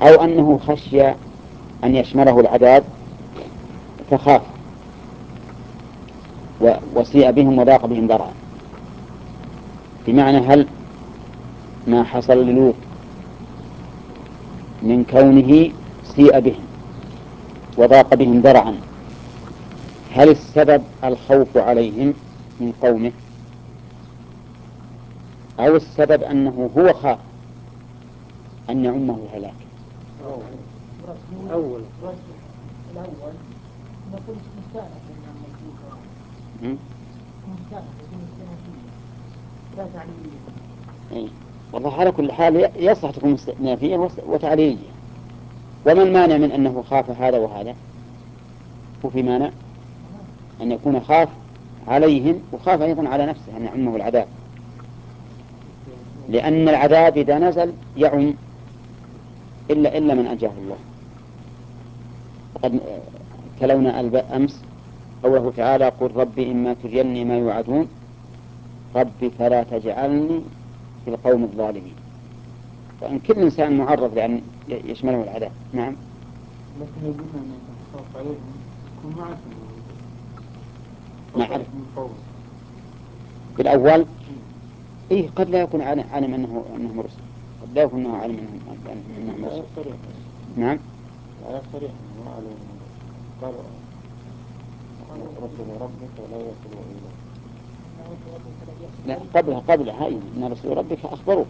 أو أنه خشي أن يشمله العذاب فخاف وسيء بهم وضاق بهم ذرعا. بمعنى هل ما حصل للوط من كونه سيء بهم وضاق بهم ذرعا هل السبب الخوف عليهم من قومه أو السبب أنه هو خاف أن يعمه الهلاك؟ الأول نقول مستأنفا لا تعليلية. والله على كل حال يصح تكون مستأنفية وتعليلية. وما المانع من أنه خاف هذا وهذا؟ وفي مانع أن يكون خاف عليهم وخاف أيضا على نفسه أن يعمه العذاب، لأن العذاب إذا نزل يعم إلا من أنجاه الله. وقد تلونا أمس قوله تعالى قل ربي إما تريني ما يوعدون ربي فلا تجعلني في القوم الظالمين. فإن كل إنسان معرض لأن يشمله العذاب. نعم. لكن يقولنا أن يتخصص عليهم يكون معك نعم. في الأول إيه قد لا يكون عالم أنهم رسل، قد لا يكون أنه عالم أنهم رسل. نعم. لا صريح ما عليهم قال رسل ربك ولا يصل إليه. لا قبلها إن رسول ربك أخبروه.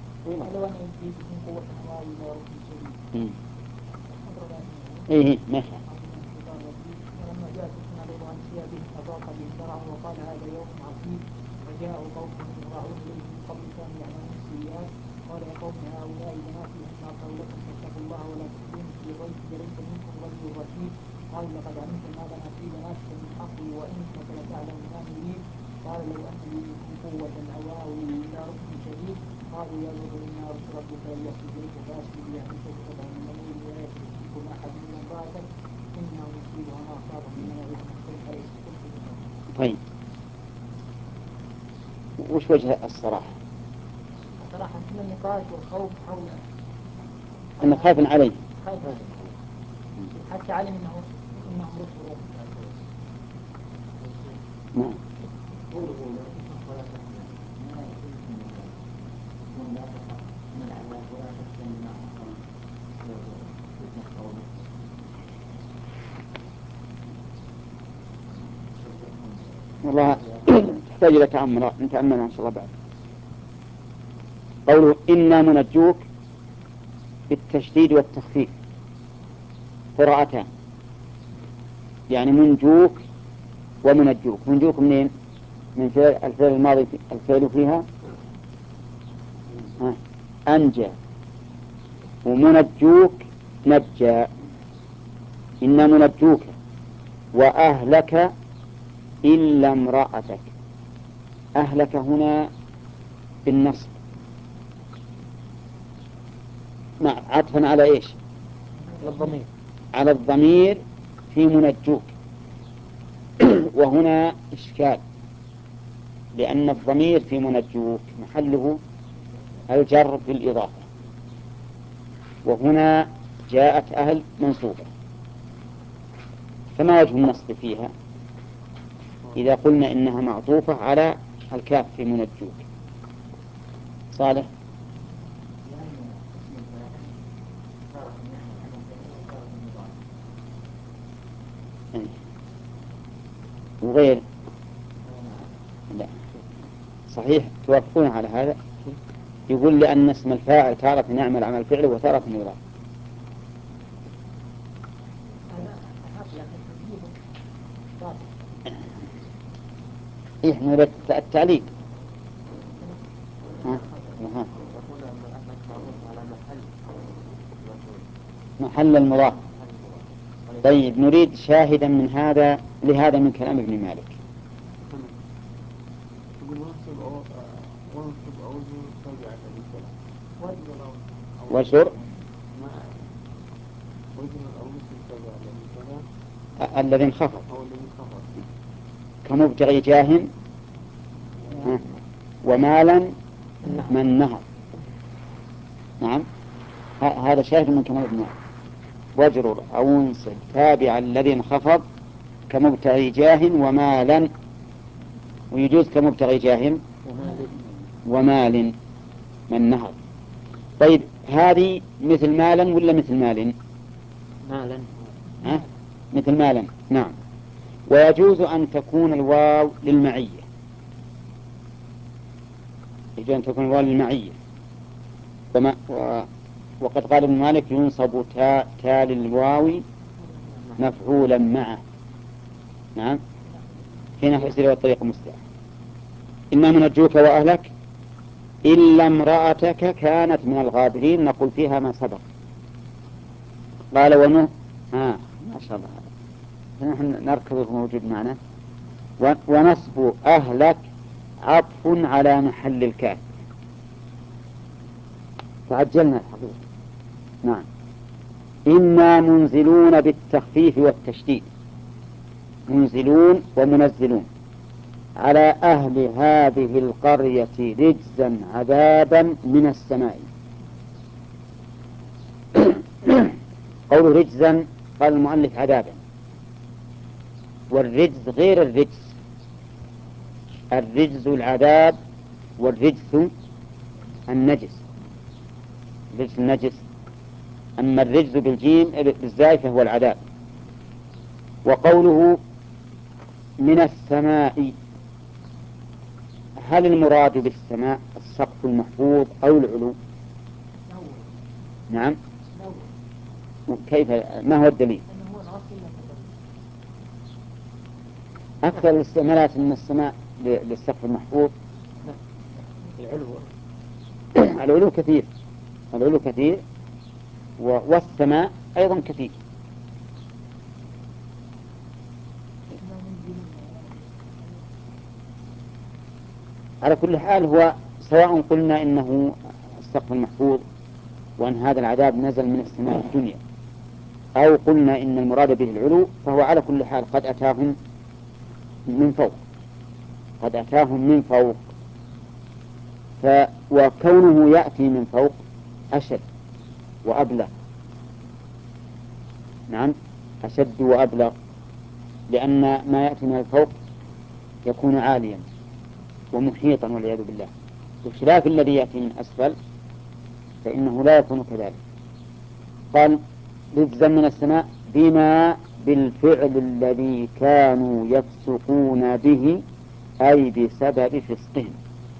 إيه ما يخالف. ولما جاء سكنا له عن ثيابه فضاق به ذرعه وقال هذا يوم عصيب وجاء قوم يهرعون اليه من قبل كانوا يعملون السيئات قال يا قوم هؤلاء بناتي هن اطهر لكم فاتقوا الله ولا تخزوني في ضيفي ليس منكم رجل رشيد قال لقد علمت ما لنا في بناتك من حق وانك لتعلم ما نريد قال لو ان لي منكم قوه او اوي الى ركن شديد قالوا يا نور انا رسل ربك لن يصل اليك فاسجد لاهلك بقطع من الليل ولا يشرككم احد من امراتك انه يصيبها ما اصابهم من نعيم طيب وش وجه الصراحة؟ صراحة كل النقاش والخوف حول أنه خاف عليه حتى علم إنهم رسل. نعم. والله تحتاج إلى تأمل نتأمل إن شاء الله بعد. قوله إنا منجوك بالتشديد والتخفيف قراءتان، يعني منجوك ومنجوك. منجوك منين؟ من الفعل الماضي الفعل فيها أنجى، ومنجوك نجى. إنا منجوك وأهلك إلا امرأتك. أهلك هنا بالنصب عطفا على إيش؟ على الضمير في منجوك. وهنا إشكال لأن الضمير في منجوك محله الجر بالإضافة، وهنا جاءت أهل منصوبة، فما وجه النصب فيها إذا قلنا إنها معطوفة على الكاف في منجوك؟ صالح. وغير لا صحيح توافقون على هذا؟ يقول لأن اسم الفاعل تارة نعمل عمل فعله وتارة يضاف. إيه نريد التعليق. محل المضاف. طيب نريد شاهدا من هذا لهذا من كلام ابن مالك. وشر الذي انخفض كمبتغي جاه ومالا من نهر. نعم هذا شاهد من كلام ابن مالك. واجرر أو انصب تابع الذي انخفض كمبتغي جاه ومالا، ويجوز كمبتغي جاه ومال من نهض. طيب هذه مثل مالا ولا مثل مال؟ مالا. مثل مالا، نعم. ويجوز أن تكون الواو للمعية، يجوز أن تكون الواو للمعية. وقد قال ابن مالك ينصب تاء للواو مفعولا معه، نعم، في نحو سير والطريق المستقيم. إنا منجوك وأهلك إلا امرأتك كانت من الغابرين، نقول فيها ما سبق. قال ونوح، ما شاء الله، نحن نركض موجود معنا. ونصب أهلك عطف على محل الكاف، تعجلنا الحقيقة. نعم. إنا منزلون بالتخفيف والتشديد، منزلون ومنزلون على أهل هذه القرية رجزا عذابا من السماء. قول رجزا قال المؤلف عذابا، والرجز غير الرجز، الرجز العذاب والرجز النجس، الرجز النجس، أما الرجز بالجيم بالزاي فهو العذاب. وقوله من السماء، هل المراد بالسماء السقف المحفوظ أو العلو؟ نعم. كيف، ما هو الدليل؟ أكثر الاستعمالات من السماء للسقف المحفوظ العلو كثير، العلو كثير، والسماء أيضا كثير. على كل حال هو سواء قلنا إنه السقف المحفوظ وأن هذا العذاب نزل من السماء الدنيا، أو قلنا إن المراد به العلو، فهو على كل حال قد أتاهم من فوق، قد أتاهم من فوق. وكونه يأتي من فوق أشد وأبلغ، نعم، أشد وأبلغ، لأن ما يأتي من الفوق يكون عاليا ومحيطا والعياذ بالله، بخلاف الذي يأتي من أسفل فإنه لا يكون كذلك. قال رجزا من السماء بما بالفعل الذي كانوا يفسقون به، أي بسبب فسقهم.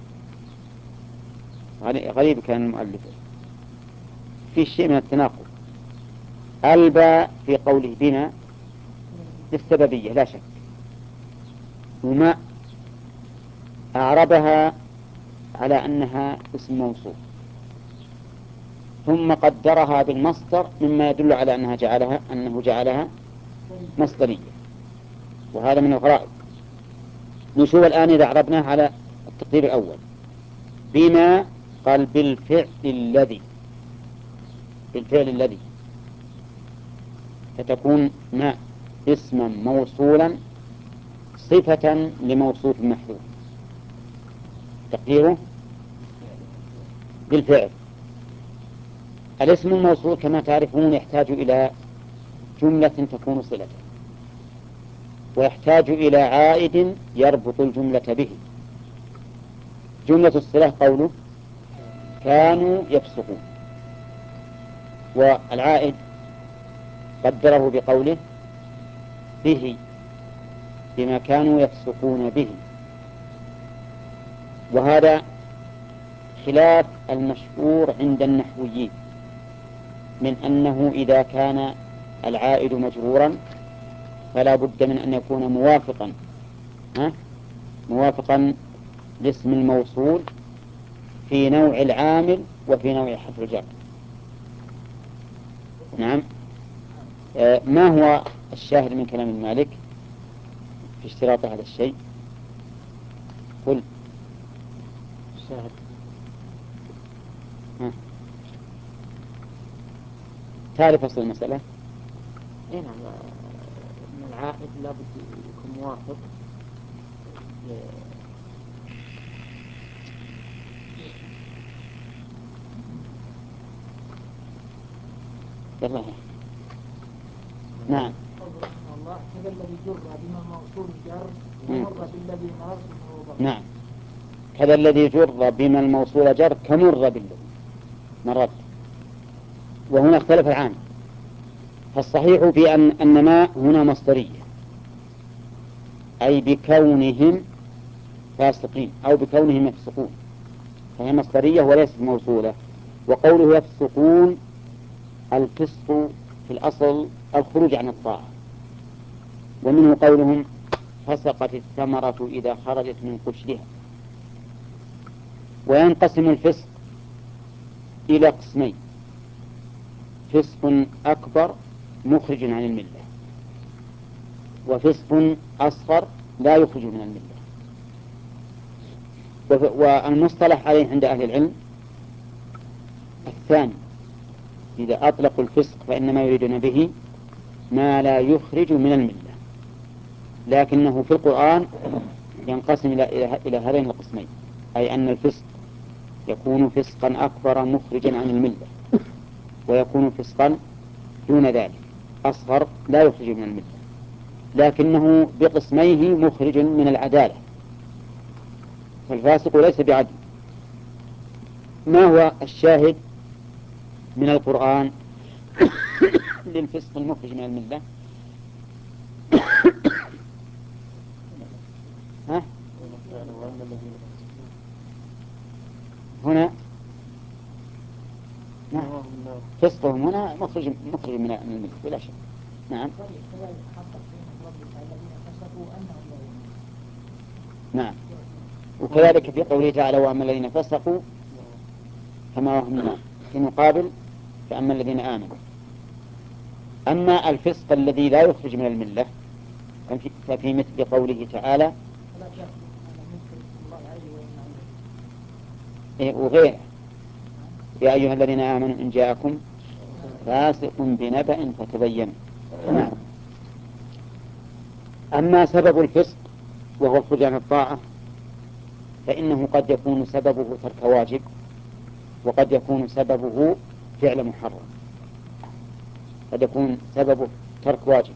غريب كان المؤلف في شيء من التناقض. الباء في قوله بنا للسببية لا شك، وما أعربها على أنها اسم موصول، ثم قدرها بالمصدر مما يدل على أنه جعلها مصدرية، وهذا من الغرائب. نشوف الآن إذا أعربناه على التقدير الأول. بما قال بالفعل الذي، بالفعل الذي، فتكون ما اسما موصولا صفة لموصوف محذوف، تقديره بالفعل. الاسم الموصول كما تعرفون يحتاج إلى جملة تكون صلة، ويحتاج إلى عائد يربط الجملة به. جملة الصلة قوله كانوا يفسقون، والعائد قدره بقوله به، بما كانوا يفسقون به. وهذا خلاف المشهور عند النحويين من أنه إذا كان العائد مجرورا فلا بد من أن يكون موافقا لاسم الموصول في نوع العامل وفي نوع حرف الجر. نعم. ما هو الشاهد من كلام المالك في اشتراط هذا الشيء؟ قل الشاهد تعرف أصل المسألة؟ نعم، أن العائد لابد يكون موافق يلا. نعم. قوله رحمه الله كذا الذي جر بما موصول جر ومر بالذي مررت فهو ضر. نعم، كذا الذي جر بما الموصول جر كمر بالذي مررت. وهنا اختلف العام، فالصحيح في أن ما هنا مصدرية، أي بكونهم فاسقين أو بكونهم يفسقون، فهي مصدرية وليست موصولة. وقوله يفسقون، الفسق في الأصل الخروج عن الطاعة، ومنه قولهم فسقت الثمرة إذا خرجت من قشرها. وينقسم الفسق إلى قسمين: فسق أكبر مخرج عن الملة، وفسق أصغر لا يخرج من الملة. والمصطلح عليه عند أهل العلم الثاني، إذا أطلقوا الفسق فإنما يريدون به ما لا يخرج من الملة، لكنه في القرآن ينقسم إلى هذين القسمين، أي أن الفسق يكون فسقا أكبر مخرجا عن الملة، ويكون فسقا دون ذلك أصغر لا يخرج من الملة، لكنه بقسميه مخرج من العدالة، فالفاسق ليس بعدل. ما هو الشاهد من القرآن للفسق المخرج من الملة؟ ها؟ هنا فسقهم هنا مخرج من الملة بلا شك. نعم. نعم. وكذلك في قوله تعالى وأما الذين فسقوا فما وهم في مقابل فأما الذين آمنوا. أما الفسق الذي لا يخرج من الملة ففي مثل قوله تعالى وغيره يا أيها الذين آمنوا إن جاءكم فاسق بنبأ فتبينوا. نعم. أما سبب الفسق وهو الخروج عن الطاعة فإنه قد يكون سببه ترك واجب، وقد يكون سببه فعل محرم. قد يكون سببه ترك واجب،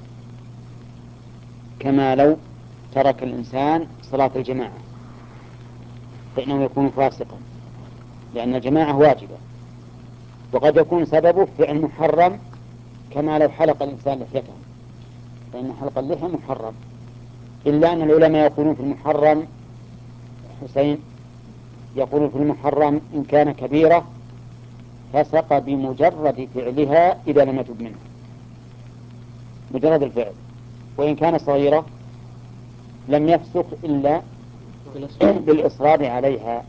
كما لو ترك الإنسان صلاة الجماعة فإنه يكون فاسقا لأن الجماعة واجبة. وقد يكون سببه فعل محرم، كما لو حلق الإنسان لحيته فإن حلق اللحية محرم، إلا أن العلماء يقولون في المحرم حسين يقولون في المحرم إن كان كبيرة فسق بمجرد فعلها إذا لم يتب منه، مجرد الفعل. وإن كان صغيرة لم يفسق إلا بالإصرار عليها،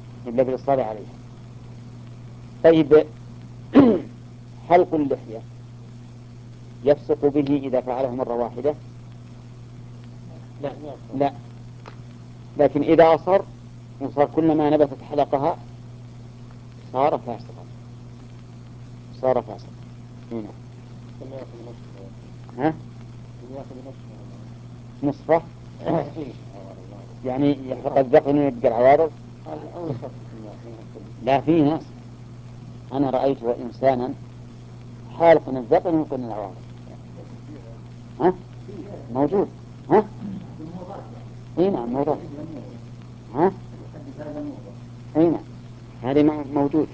طيب حلق اللحية يفسق به إذا فعله مرة واحدة؟ لا، لكن إذا أصر وصار كلما نبتت حلقها صار فاسقا. هنا ها؟ نصفه يعني يحرق الذقن ويبقى العوارض. لا، في ناس أنا رأيت إنسانا حالق من الذقن ويقن العوارض. ها؟ موجود. ها؟ اي نعم موجود. ها؟ اي نعم هذه موجود.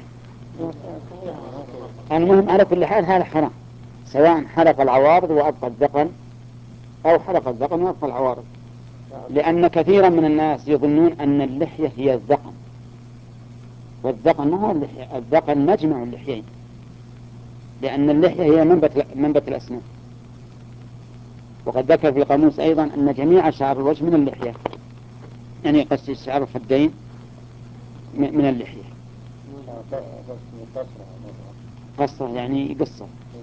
المهم على كل حال هذا حرام، سواء حلق العوارض وأبقى الذقن أو حلق الذقن وأبقى العوارض، لأن كثيرا من الناس يظنون أن اللحية هي الذقن، والذقن ما هو اللحية، الذقن مجمع اللحيين، لأن اللحية هي منبت الأسنان. وقد ذكر في القاموس أيضا أن جميع شعر الوجه من اللحية، يعني قص شعر الخدين من اللحية. قصة يعني قصة.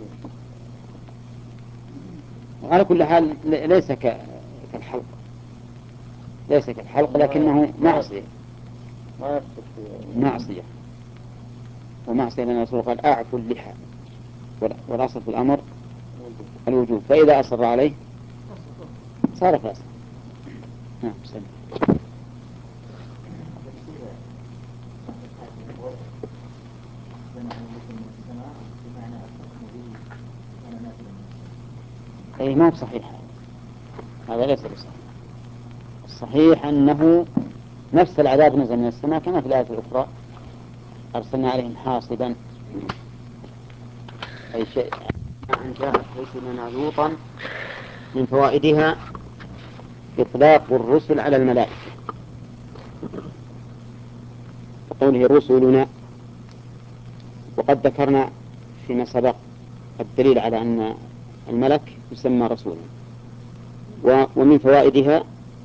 على كل حال ليس كالحلق لكنه معصية ومعصية لأن الرسول قال أعفوا اللحى، والأصل في الأمر الوجوب، فإذا أصر عليه صار فاسق. نعم. أي ما هو صحيح، هذا ليس بصحيح. الصحيح أنه نفس العذاب نزل من السماء كما في الآية الأخرى أرسلنا عليهم حاصبا، أي شيء أن جاءت رسلنا لوطا. من فوائدها إطلاق الرسل على الملائكة، وقوله رسلنا. وقد ذكرنا فيما سبق الدليل على أن الملك يسمى رسولا. ومن فوائدها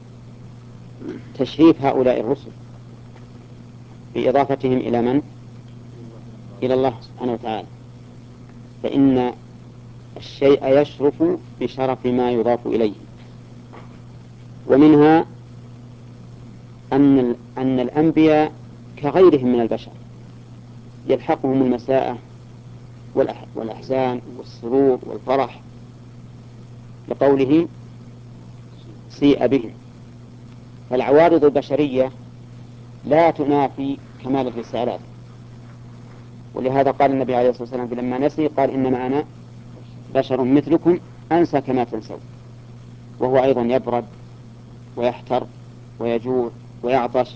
تشريف هؤلاء الرسل بإضافتهم إلى من؟ إلى الله سبحانه وتعالى، فإن الشيء يشرف بشرف ما يضاف إليه. ومنها أن الأنبياء كغيرهم من البشر يلحقهم المساءة والأحزان والسرور والفرح، لقوله سيء بهم. فالعوارض البشرية لا تنافي كمال الرسالات، ولهذا قال النبي عليه الصلاة والسلام لما نسي قال إنما أنا بشر مثلكم أنسى كما تنسون. وهو أيضا يبرد ويحتر ويجوع ويعطش.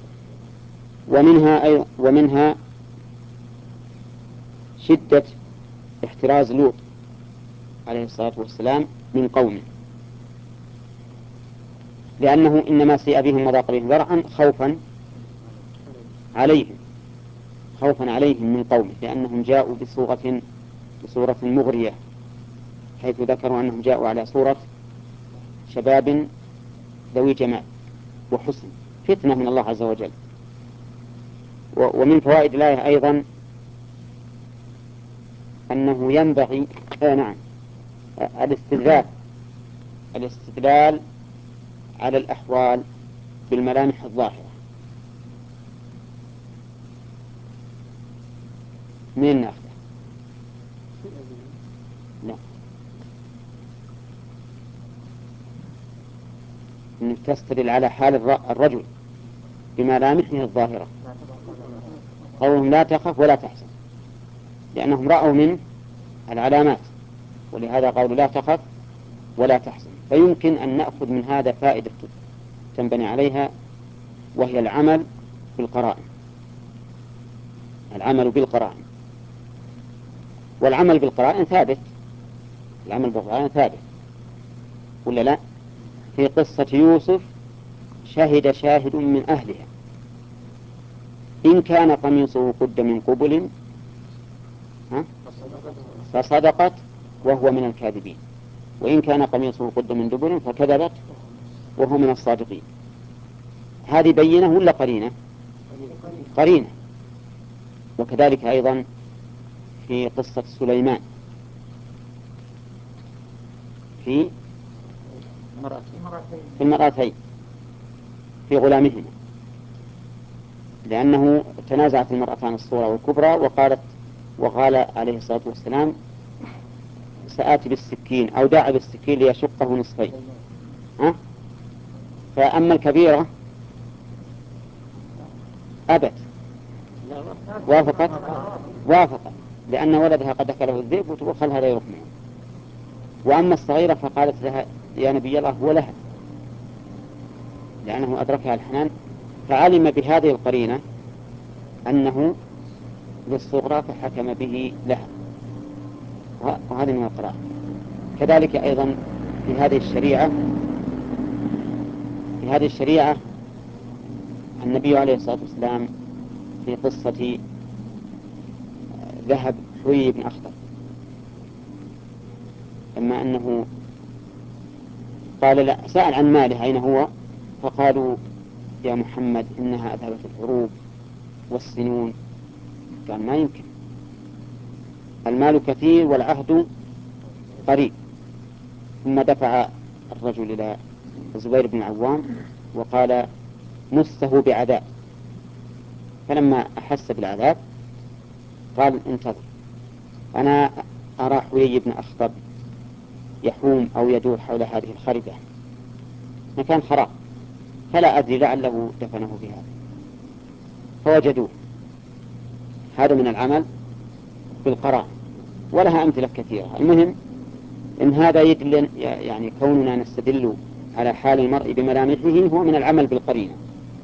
ومنها شدة احتراز لوط عليه الصلاة والسلام من قومه، لأنه إنما سيء بهم وضاق بهم ذرعا خوفا عليهم من قومه، لأنهم جاءوا بصورة مغرية، حيث ذكروا أنهم جاءوا على صورة شباب ذوي جمال وحسن، فتنة من الله عز وجل. ومن فوائد الآية أيضا أنه ينبغي الاستدلال على الأحوال بالملامح الظاهرة. من ناخذه؟ لا، أنك تستدل على حال الرجل بملامحه الظاهرة. قولهم لا تخف ولا تحزن، لأنهم رأوا منه العلامات، ولهذا قالوا لا تخف ولا تحزن. فيمكن أن نأخذ من هذا فائدة تنبني عليها، وهي العمل بالقرائن. والعمل بالقرائن ثابت، ولا لا؟ في قصة يوسف شهد شاهد من أهلها إن كان قميصه قد من قبل فصدقت وهو من الكاذبين، وإن كان قميصه قد من دبر فكذبت وهو من الصادقين. هذه بينة ولا قرينة. وكذلك أيضا في قصة سليمان في المرأتين في غلامهما، لأنه تنازعت المرأتان الصغرى والكبرى وقال عليه الصلاة والسلام سآتي بالسكين أو داع بالسكين ليشقه نصفين. فأما الكبيرة أبت، وافقت لأن ولدها قد أكله الذئب وخل هذا يروح معه. وأما الصغيرة فقالت لها يا نبي الله هو لها، لأنه أدركها الحنان، فعلم بهذه القرينة أنه للصغرى فحكم به لها. وهذه من القراءة. كذلك أيضا في هذه الشريعة النبي عليه الصلاة والسلام في قصة ذهب حوي بن أخطب، لما أنه قال لا سأل عن ماله أين هو، فقالوا يا محمد إنها أذهبت الحروب والسنون. قال ما يمكن، المال كثير والعهد قريب. ثم دفع الرجل إلى الزبير بن العوام وقال مسه بعذاب، فلما أحس بالعذاب قال انتظر، أنا أرى حوي بن أخطب يحوم أو يدور حول هذه الخربة مكان خراب، فلا أدري لعله دفنه بها، فوجدوه. هذا من العمل بالقرار، ولها أمثلة كثيرة. المهم إن هذا يدل، يعني كوننا نستدل على حال المرء بملامحه هو من العمل بالقرينة.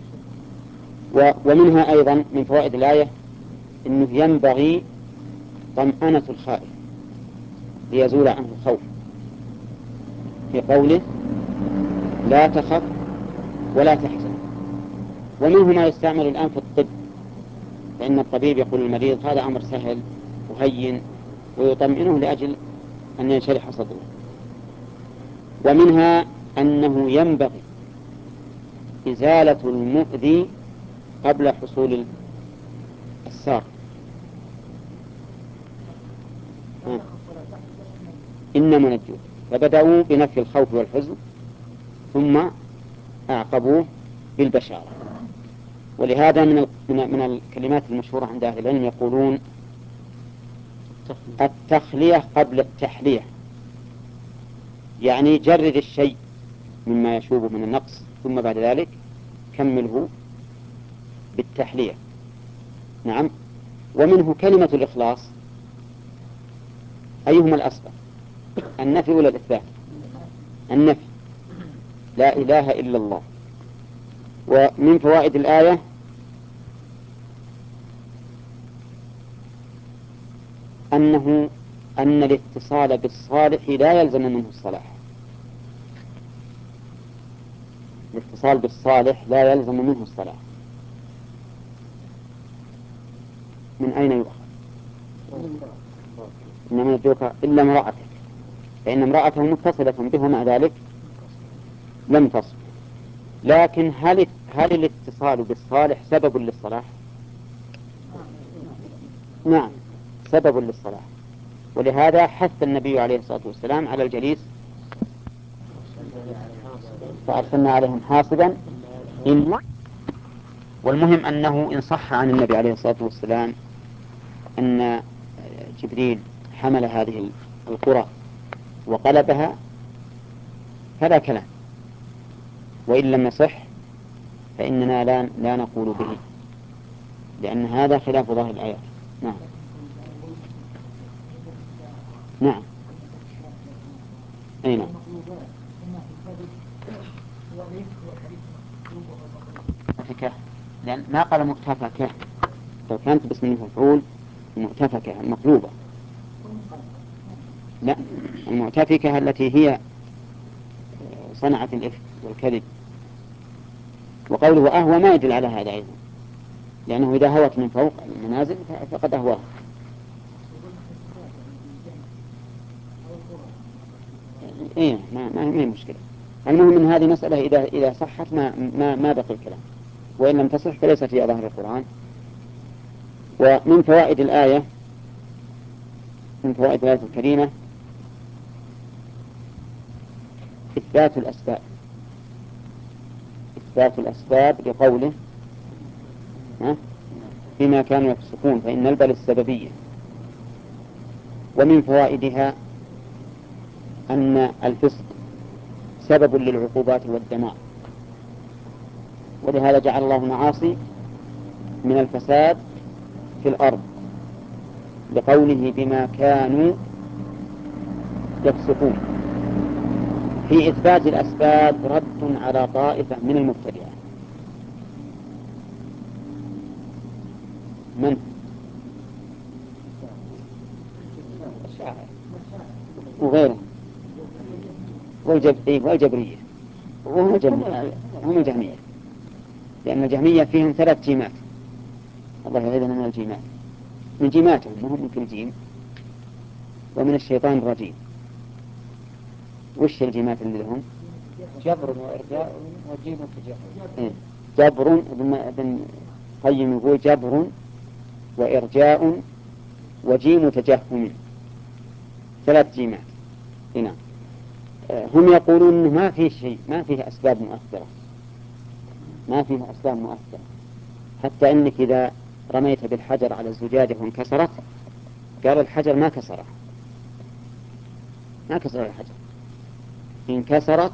ومنها أيضا من فوائد الآية أنه ينبغي طمأنة الخائف ليزول عنه الخوف، في قوله لا تخف ولا تحزن. ومنه ما يستعمل الآن في الطب، فإن الطبيب يقول للمريض هذا أمر سهل وهين، ويطمئنه لأجل أن ينشرح صدره. ومنها أنه ينبغي إزالة المؤذي قبل حصول السار. إنما نجوا، فبدأوا بنفي الخوف والحزن ثم أعقبوه بالبشارة. ولهذا من الكلمات المشهورة عند أهل العلم يقولون التخلية قبل التحلية، يعني جرد الشيء مما يشوبه من النقص ثم بعد ذلك كمله بالتحلية. نعم. ومنه كلمة الإخلاص، أيهما الأصغر، النفي ولا الإثبات؟ النفي، لا إله إلا الله. ومن فوائد الآية أن الاتصال بالصالح لا يلزم منه الصلاح. الاتصال بالصالح لا يلزم منه الصلاح. من أين يؤخذ؟ إنما يدعوك إلا امرأتك، فإن امرأته متصلة به ومع ذلك لم تصل. لكن هل الاتصال بالصالح سبب للصلاح؟ نعم، سبب للصلاح. ولهذا حث النبي عليه الصلاة والسلام على الجليس فأرسلنا عليهم حاصبا إلا. والمهم أنه إن صح عن النبي عليه الصلاة والسلام أن جبريل حمل هذه القرى وقلبها فلا كلام، وإن لم يصح فإننا لا نقول به، لأن هذا خلاف ظاهر الآيات. نعم. نعم. أي نعم. مؤتفكة، لأن ما قال مؤتفكة، لو كانت باسم المفعول مؤتفكة مقلوبة. لا، المؤتفكة التي هي صنعت الإفك والكذب. وقوله أهوى ما يدل على هذا أيضا، لأنه إذا هوت من فوق المنازل فقد أهواها. إيه، ما هي مشكلة. المهم من هذه مسألة إذا صحت ما بقي الكلام، وإن لم تصح فليس في ظاهر القرآن. ومن فوائد الآية، من فوائد الآية الكريمة إثبات الأسباب، إثبات الأسباب لقوله بما كانوا يفسقون، فإن البل السببية. ومن فوائدها أن الفسق سبب للعقوبات والدمار، ولهذا جعل الله المعاصي من الفساد في الأرض لقوله بما كانوا يفسقون. في إثبات الأسباب رد على طائفة من المبتدعة. من؟ وغيره، والجبرية، هم الجهمية، لأن الجهمية فيهم 3 جيمات، الله يعيذنا من الجيمات، من جيماتهم وهم من كل جيم، ومن الشيطان الرجيم. وش الجيمات اللي لهم؟ جبر وإرجاء وجيم وتجهم. جبر، ابن قيم يقول جبر وإرجاء وجيم تجهم، 3 جيمات. هنا هم يقولون إنه ما فيه شيء، ما فيه أسباب مؤثرة، ما فيه أسباب مؤثرة، حتى إنك إذا رميت بالحجر على الزجاجة وانكسرت قال الحجر ما كسر الحجر، انكسرت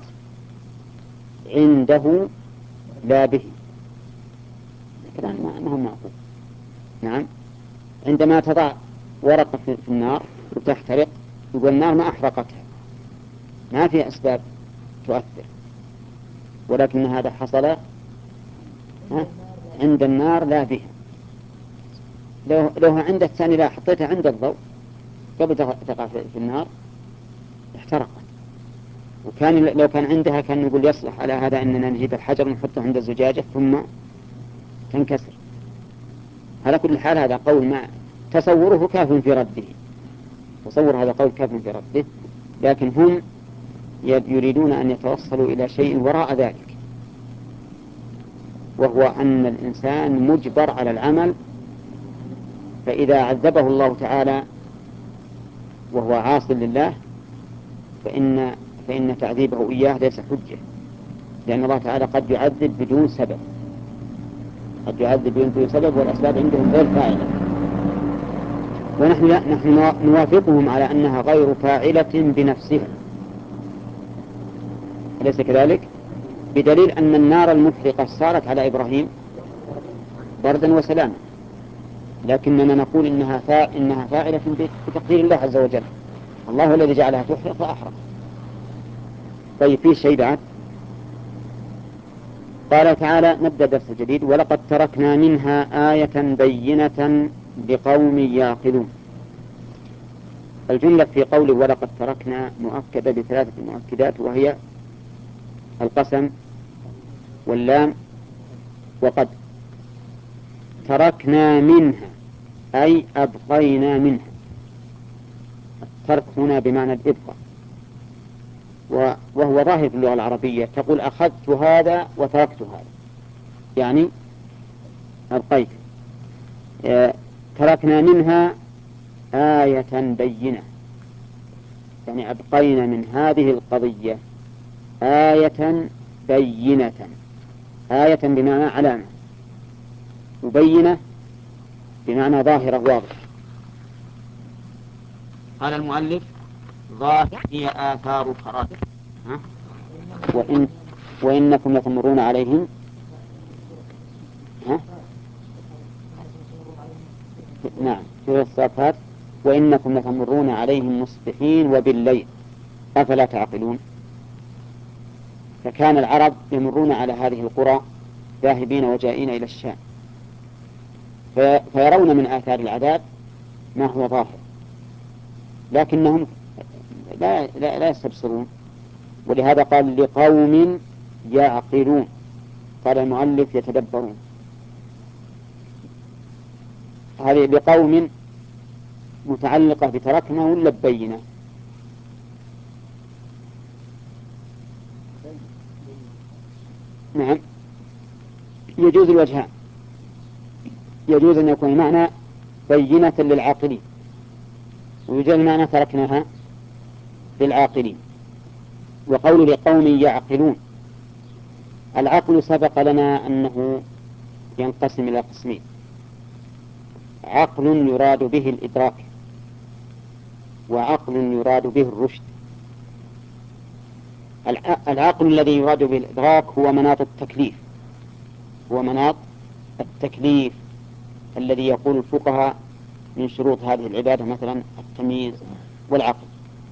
عنده لا به. كلام ما هو معقول. نعم. عندما تضع ورقة في النار وتحترق، يقول النار ما أحرقتها، ما في أسباب تؤثر، ولكن هذا حصل عند النار لا بها. لو عند الثاني لا حطيتها عند الضوء قبل تقع في النار احترقت. وكان لو كان عندها كان نقول يصلح على هذا أننا نجيب الحجر ونحطه عند الزجاجة ثم تنكسر. على كل حال هذا قول ما تصوره كاف في رده، تصور هذا قول كاف في رده، لكن هم يريدون أن يتوصلوا إلى شيء وراء ذلك، وهو أن الإنسان مجبر على العمل، فإذا عذبه الله تعالى وهو عاص لله فإن تعذيبه إياه ليس حجة، لأن الله تعالى قد يعذب بدون سبب، قد يعذب بدون سبب والأسباب عندهم غير فاعلة، ونحن نوافقهم على أنها غير فاعلة بنفسها، أليس كذلك؟ بدليل أن النار المحرقة صارت على إبراهيم بردا وسلاما، لكننا نقول إنها فاعلة بتقدير الله عز وجل، الله الذي جعلها تحرق فأحرق. طيب في شيء بعد، قال تعالى نبدأ درس جديد: ولقد تركنا منها آية بينة لقوم يعقلون. الجملة في قول ولقد تركنا مؤكدة بثلاثة مؤكدات، وهي القسم واللام وقد. تركنا منها أي أبقينا منها، الترك هنا بمعنى الإبقاء، وهو ظاهر في اللغة العربية، تقول أخذت هذا وتركت هذا، يعني أبقيت. تركنا منها آية بينة، يعني أبقينا من هذه القضية آية بينة، آية بمعنى علامة، وبينة بمعنى ظاهرة واضحة. قال المؤلف: ظاهر هي آثار فراتك، وإنكم لتمرون عليهم نعم في الصفات، وإنكم لتمرون عليهم مصبحين وبالليل أفلا تعقلون. فكان العرب يمرون على هذه القرى ذاهبين وجائين إلى الشام، فيرون من آثار العذاب ما هو ظاهر، لكنهم لا يستبصرون، ولهذا قال لقوم يعقلون، قال المؤلف يتدبرون. هذه لقوم متعلقة بتركنا ولا ببينة؟ نعم، يجوز الوجهان، يجوز أن يكون معنى بينة للعاقلين، ويجوز معنى تركناها للعاقلين. وقول لقوم يعقلون، العقل سبق لنا أنه ينقسم إلى قسمين: عقل يراد به الإدراك، وعقل يراد به الرشد. العقل الذي يراد به الإدراك هو مناط التكليف، هو مناط التكليف الذي يقول الفقهاء من شروط هذه العبادة مثلا التمييز والعقل.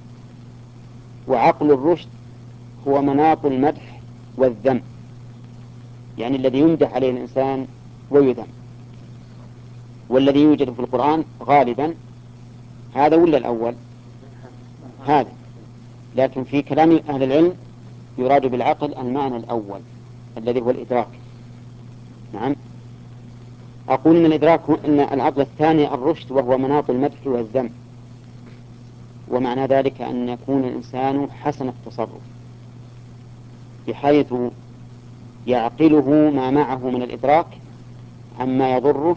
وعقل الرشد هو مناط المدح والذم، يعني الذي يمدح عليه الإنسان ويذم، والذي يوجد في القرآن غالبا هذا ولا الأول؟ هذا، لكن في كلام أهل العلم يراد بالعقل المعنى الأول الذي هو الإدراك. نعم، أقول إن الإدراك إن العقل الثاني الرشد، وهو مناط المدح والذم، ومعنى ذلك أن يكون الإنسان حسن التصرف بحيث يعقله ما معه من الإدراك عما يضره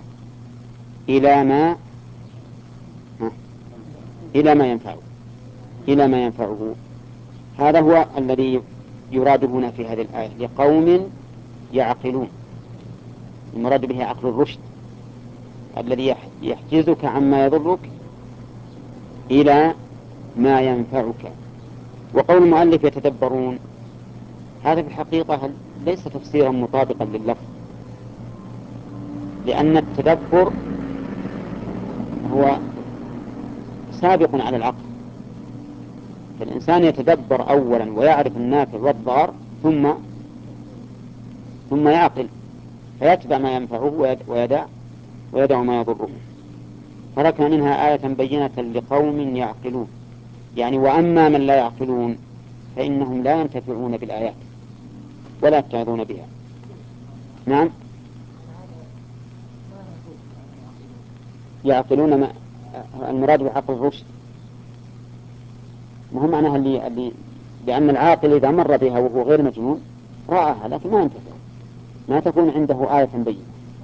إلى ما ينفعه. هذا هو الذي يراد هنا في هذه الآية: لقوم يعقلون. المراد به عقل الرشد الذي يحجزك عما يضرك إلى ما ينفعك. وقول المؤلف يتدبرون، هذا في الحقيقة ليس تفسيرا مطابقا لللفظ، لأن التدبر هو سابق على العقل، فالإنسان يتدبر أولا ويعرف النافع والضار ثم يعقل فيتبع ما ينفعه ويدع ما يضره. تركنا منها آية بينة لقوم يعقلون، يعني وأما من لا يعقلون فإنهم لا ينتفعون بالآيات ولا يتعظون بها. نعم يعقلون ما المراد بعقل الرشد، مهم معناها اللي لأن العاقل إذا مر بها وهو غير مجنون رآها لكن ما ينتفع، ما تكون عنده آية بينة.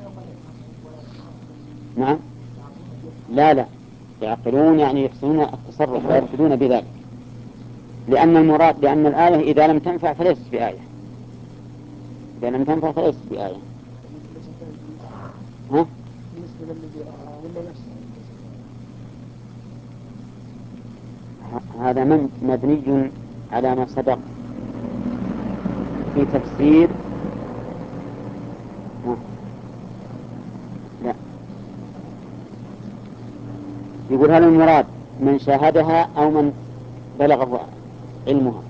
نعم لا يعقلون يعني يحسنون التصرف ويرشدون بذلك، لأن الآية إذا لم تنفع فليست بآية، إذا لم تنفع فليست بآية. ها؟ هذا مبني على ما سبق في تفسير. لا يقول هل المراد من شاهدها أو من بلغه علمها؟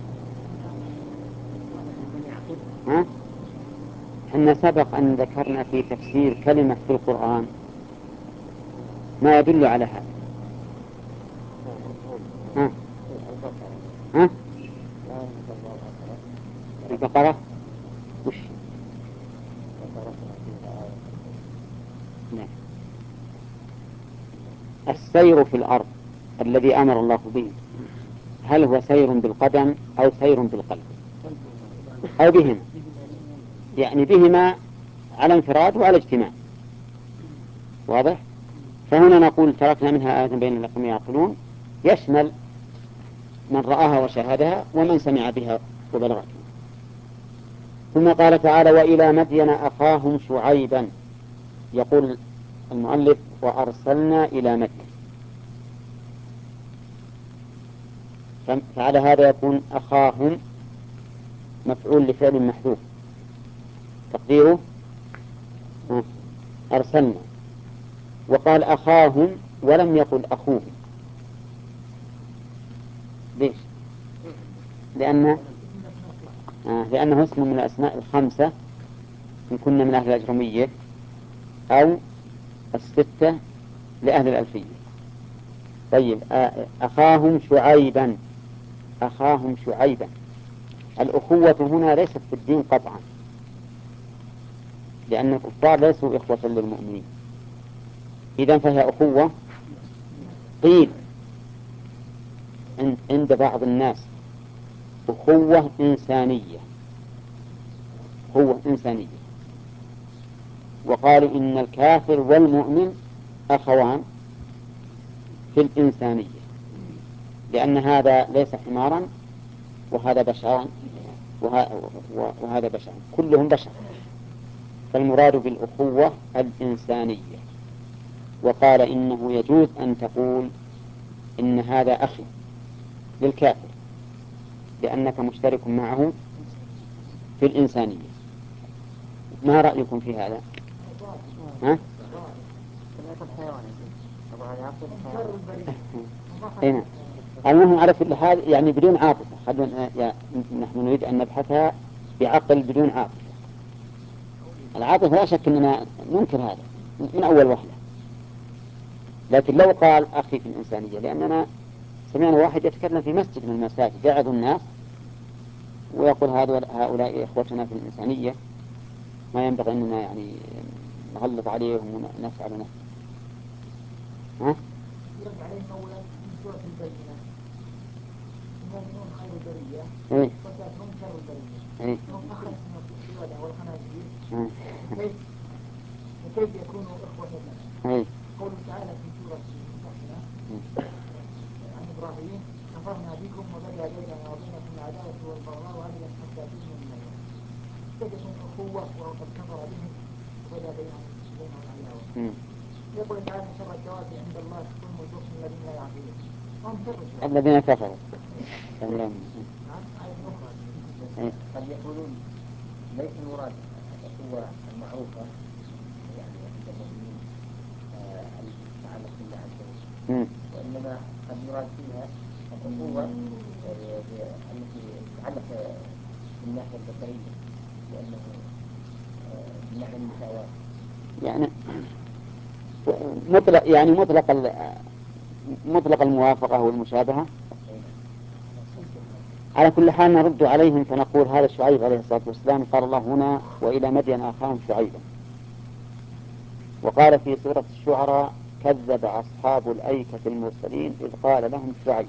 ها؟ إحنا سبق أن ذكرنا في تفسير كلمة في القرآن ما يدل على هذا. ها؟ البقرة وش؟ لا. السير في الأرض الذي أمر الله به هل هو سير بالقدم أو سير بالقلب أو بهما؟ يعني بهما على انفراد وعلى اجتماع، واضح؟ فهنا نقول تركنا منها آية بين لقوم يعقلون يشمل من رآها وشاهدها ومن سمع بها وبلغته. ثم قال تعالى وإلى مدين أخاهم شعيبا، يقول المؤلف وأرسلنا إلى مدين، فعلى هذا يكون أخاهم مفعول لفعل محذوف تقديره أرسلنا، وقال أخاهم ولم يقل أخوهم. ليش؟ لأنه اسم من الأسماء الخمسة إن كنا من أهل الأجرمية أو الستة لأهل الألفية. طيب أخاهم شعيبا، أخاهم شعيبا. الأخوة هنا ليست في الدين قطعا، لأن الكفار ليسوا إخوة للمؤمنين، إذن فهي أخوة. قيل عند بعض الناس أخوة إنسانية، أخوة إنسانية، وقالوا إن الكافر والمؤمن أخوان في الإنسانية، لأن هذا ليس حمارا وهذا بشرا وهذا بشرا، كلهم بشر، فالمراد بالأخوة الإنسانية. وقال إنه يجوز أن تقول إن هذا أخي للكافر لأنك مشترك معه في الإنسانية. ما رأيكم في هذا؟ ها؟ هنا المهم على كل حال يعني بدون عاطفة، نحن نريد أن نبحثها بعقل بدون عاطفة. العاطفة لا شك أننا ننكر هذا من أول وهلة، لكن لو قال أخي في الإنسانية، لأننا سمعنا واحد يتكلم في مسجد من المساجد يعظ الناس ويقول هؤلاء إخوتنا في الإنسانية، ما ينبغي أننا يعني نغلط عليهم ونفعل نفعل. ها؟ يرد عليهم أولا من سورة البينة المؤمنون خير البرية والكافرون شر البرية، هم أخذنا في القردة والخنازير وكيف يكونوا إخوة لنا. قوله تعالى في سورة الممتحنة عن إبراهيم كفرنا بكم وبدأ بيننا وبينكم العداوة والبغضاء أبدا حتى تؤمنوا بالله وحده. كيف يكون أخوة وقد كفر بهم وبدأ بينهم العداوة؟ يقول تعالى شر الدواب عند الله تكون البخل الذين لا يعقلون وهم شر الذين كفروا. قد يقولون ليس المراد الأخوة المعروفة يعني عند المؤمنين المتعلق بالله عز وجل، إنما قد يراد فيها الأخوة التي تتعلق بالناحية البشرية، لأنه من ناحية المساواة. يعني مطلق، يعني مطلق الموافقة والمشابهة. على كل حال نرد عليهم فنقول هذا شعيب عليه الصلاة والسلام قال الله هنا وإلى مدين أخاهم شعيبا، وقال في سورة الشعراء كذب أصحاب الأيكة المرسلين إذ قال لهم شعيب،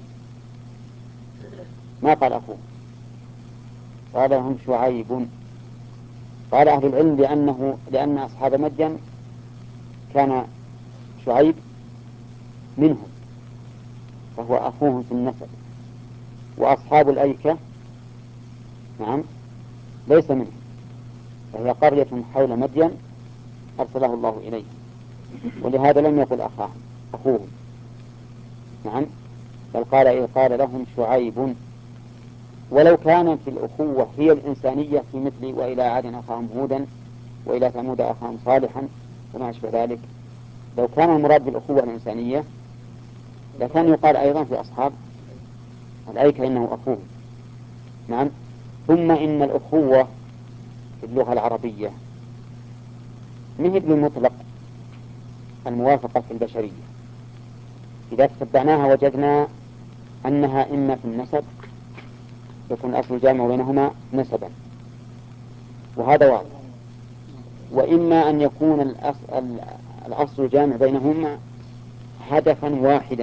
ما قال أخوه، قال لهم شعيب. قال أهل العلم لأن أصحاب مدين كان شعيب منهم فهو أخوهم في النسب، وأصحاب الأيكة نعم ليس منهم، فهي قرية حول مدين أرسله الله إليه، ولهذا لم يقل أخوهم نعم، بل قال إذ قال لهم شعيب. ولو كانت الأخوة هي الإنسانية في مثل وإلى عاد أخاهم هودا وإلى ثمود أخاهم صالحا وما أشبه ذلك، لو كان المراد بالأخوة الإنسانية لكان يقال أيضا في أصحاب الأيكة إنه أخوهم نعم. ثم إن الأخوة في اللغة العربية مهد بمطلق الموافقة في البشرية، إذا تتبعناها وجدنا أنها إما في النسب يكون أصل الجامع بينهما نسبا وهذا واضح، وإما أن يكون الأصل الجامع بينهما هدفا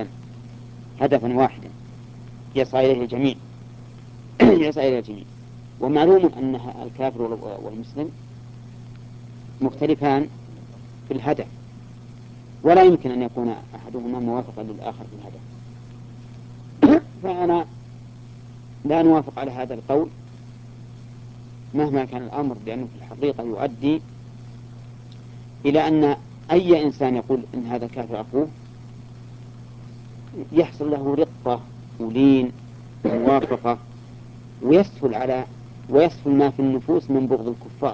واحدا يسعى إليه الجميع يسعى إليه الجميع. ومعلوم أن الكافر والمسلم مختلفان في الهدف، ولا يمكن أن يكون أحدهما موافقا للآخر في الهدف. فأنا لا نوافق على هذا القول مهما كان الأمر، لأنه في الحقيقة يؤدي إلى أن أي إنسان يقول إن هذا كافر أخوه يحصل له رقة ولين وموافقة، ويسهل ما في النفوس من بغض الكفار.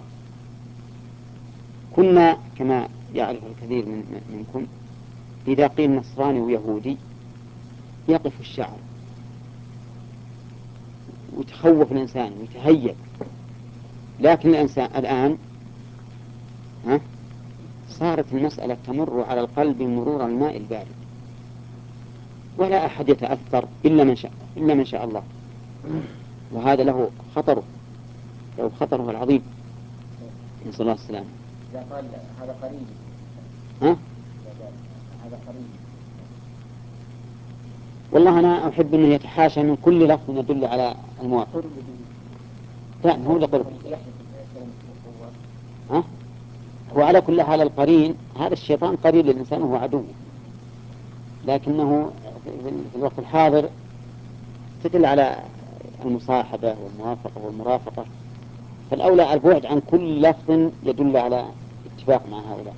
كنا كما يعرف الكثير منكم إذا قيل نصراني ويهودي يقف الشعر وتخوف الإنسان ويتهيب، لكن الإنسان الآن صارت المسألة تمر على القلب مرور الماء البارد، ولا أحد يتأثر إلا من شاء الله، وهذا له خطره العظيم، نسأل الله السلامة. إذا قال هذا قريب هذا قريب، والله أنا أحب أنه يتحاشى من كل لفظ يدل على الموافق. لا هو لقرب وعلى كل حال القرين هذا الشيطان قرين للإنسان وهو عدو، لكنه في الوقت الحاضر تدل على المصاحبة والموافقة والمرافقة، فالأولى البعد عن كل لفظ يدل على اتفاق مع هؤلاء.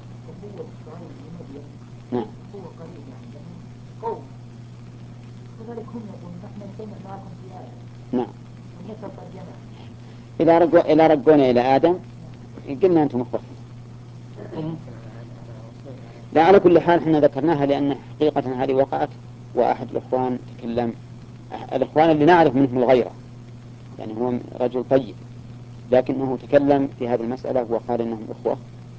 نعم. هو قريب يعني قوم كذلك هم يقولون نحن نجمع معكم في آية. نعم. ونسب الجمع. إذا رجعنا إلى آدم قلنا أنتم مخطئون. لا على كل حال احنا ذكرناها لأن حقيقة هذه وقعت، وأحد الإخوان تكلم، الإخوان اللي نعرف منهم الغيرة، يعني هو رجل طيب لكنه تكلم في هذه المسألة وقال إنهم إخوة،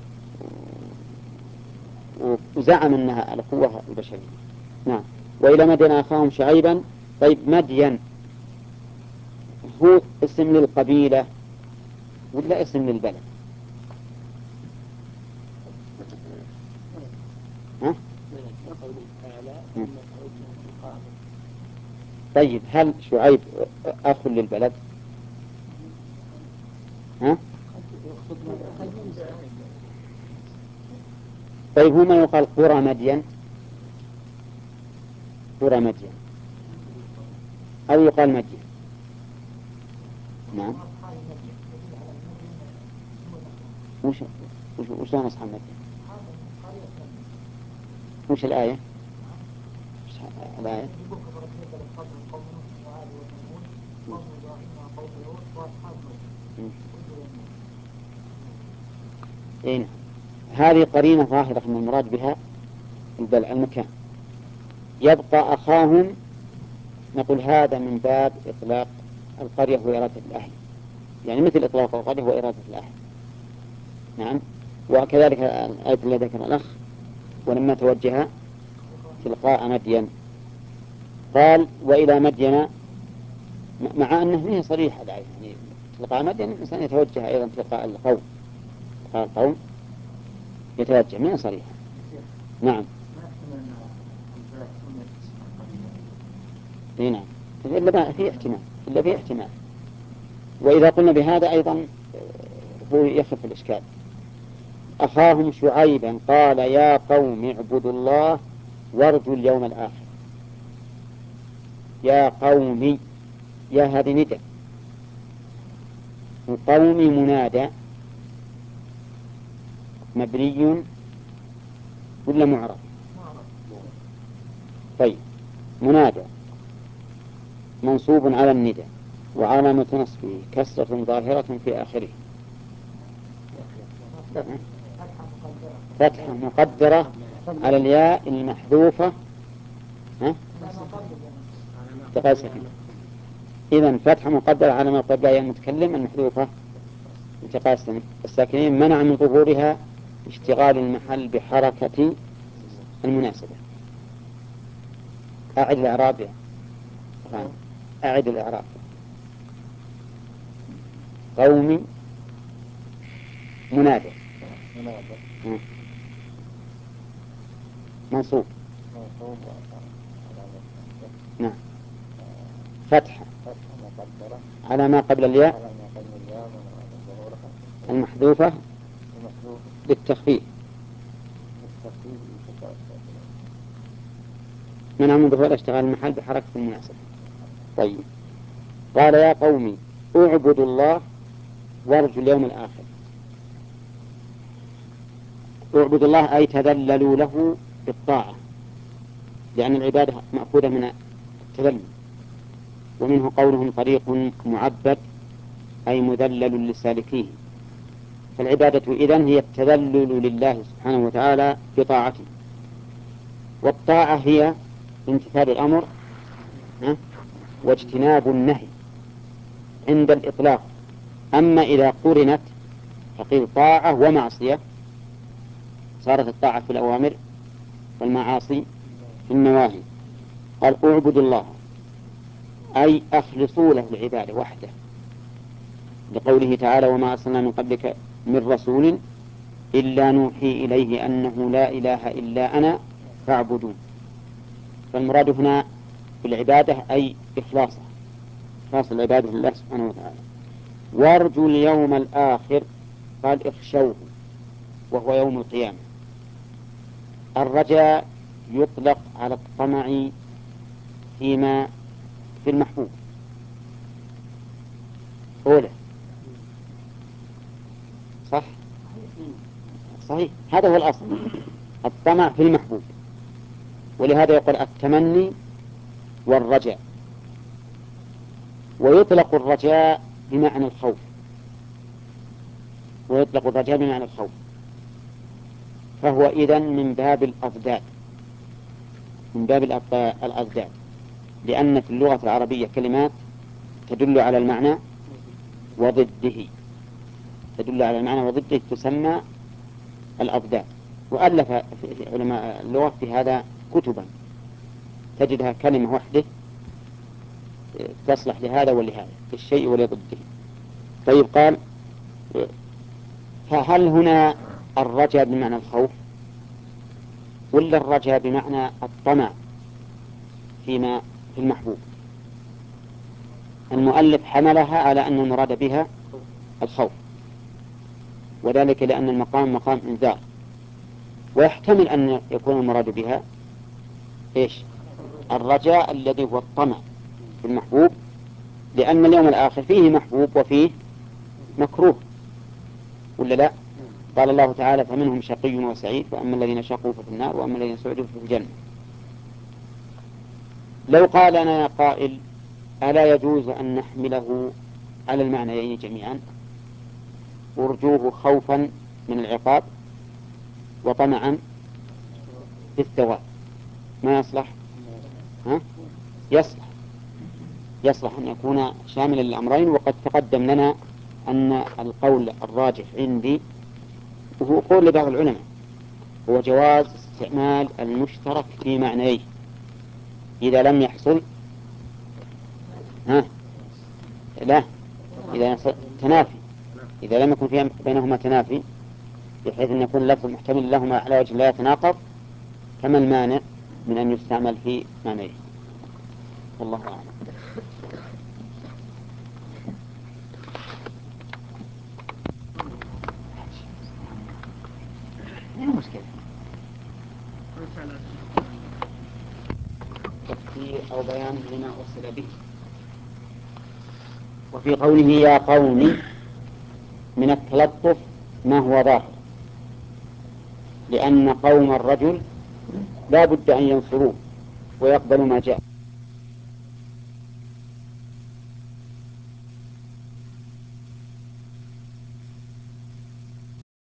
وزعم أنها الأخوة البشرية. نعم. وإلى مدين أخاهم شعيبا. طيب مدين هو اسم للقبيلة ولا اسم للبلد؟ طيب هل شعيب أخ للبلد؟ طيب هو ما يقال قرى مدين أو يقال مدين؟ نعم. وش أصحاب مدين؟ وش الآية؟ الآية إيه؟ هذه قرينة ظاهرة من المراد بها المكان، يبقى أخاهم، نقول هذا من باب إطلاق القرية وإرادة الأهل، يعني مثل إطلاق القرية وإرادة الأهل. نعم. وكذلك الآية التي ذكر الأخ ولما توجه تلقاء مدين قال وإلى مدين، مع أنه ما هي صريحة الآية، يعني تلقاء مدين الإنسان يتوجه أيضا تلقاء القوم، تلقاء القوم يتوجه، ما هي صريحة. نعم. نعم. إلا في احتمال، إلا في احتمال. وإذا قلنا بهذا أيضا هو يخف الإشكال. أخاهم شعيبا قال يا قوم اعبدوا الله وارجوا اليوم الآخر. يا قومي، يا هذه ندى، وقومي منادى مبني ولا معرب؟ طيب، منادى منصوب على الندى وعلامة نصبه كسرة ظاهرة في آخره، فتحة مقدرة على الياء المحذوفة إذن فتحة مقدرة على ما قبلها المتكلم المحذوفة انتقاء الساكنين منع من ظهورها اشتغال المحل بحركة المناسبة. أعد الإعراب يا فهم. أعد الإعراب. قومي منادى منصوب نعم فتحة على ما قبل الياء المحذوفة للتخفيف منع من ظهور اشتغال المحل بحركة المناسبة. طيب، قال يا قومي اعبدوا الله وارجوا اليوم الآخر. اعبدوا الله أي تذللوا له بالطاعة، لأن العبادة مأخوذة من التذلل، ومنه قولهم طريق معبد أي مذلل لسالكيه. فالعبادة إذن هي التذلل لله سبحانه وتعالى بطاعته، والطاعة هي امتثال الأمر واجتناب النهي عند الإطلاق. أما إذا قرنت فقيل طاعة ومعصية صارت الطاعة في الأوامر والمعاصي في النواهي. قال اعبدوا الله أي أخلصوا له العبادة وحده، لقوله تعالى وما أرسلنا من قبلك من رسول إلا نوحي إليه أنه لا إله إلا أنا فاعبدون. فالمراد هنا بالعبادة أي إخلاص العبادة لله سبحانه وتعالى. وارجوا اليوم الآخر قال اخشوه وهو يوم القيامة. الرجاء يطلق على الطمع فيما في المحبوب أوله، صحيح هذا هو الأصل، الطمع في المحبوب. ولهذا يقول التمني والرجاء. ويطلق الرجاء بمعنى الخوف، فهو إذن من باب الأضداد، لأن في اللغة العربية كلمات تدل على المعنى وضده، تسمى الأضداد. وألف في علماء اللغة في هذا كتبا تجدها كلمة واحدة تصلح لهذا ولهذا، للشيء ولضده. طيب، قال فهل هنا الرجاء بمعنى الخوف ولا الرجاء بمعنى الطمع فيما في المحبوب؟ المؤلف حملها على أن المراد بها الخوف، وذلك لأن المقام مقام إنذار، ويحتمل أن يكون المراد بها الرجاء الذي هو الطمع في المحبوب، لأن اليوم الآخر فيه محبوب وفيه مكروه، ولا لا؟ قال الله تعالى فمنهم شقي وسعيد، فأما الذين شقوا ففي النار وأما الذين سعدوا ففي الجنة. لو قال لنا يا قائل ألا يجوز أن نحمله على المعنيين جميعا، ارجوه خوفا من العقاب وطمعا في الثواب، ما يصلح؟ ها؟ يصلح أن يكون شاملا للأمرين. وقد تقدم لنا أن القول الراجح عندي وهو قول لبعض العلماء هو جواز استعمال المشترك في معنيه إذا لم يحصل لا، إذا يحصل تنافي، إذا لم يكن فيها بينهما تنافي بحيث أن يكون اللفظ محتمل لهما على وجه لا يتناقض، كما المانع من أن يستعمل في معنيه. والله أعلم. مشكلة تفسير أو بيان لما أرسل به. وفي قوله يا قوم من التلطف ما هو ظاهر، لأن قوم الرجل لا بد أن ينصروه ويقبلوا ما جاء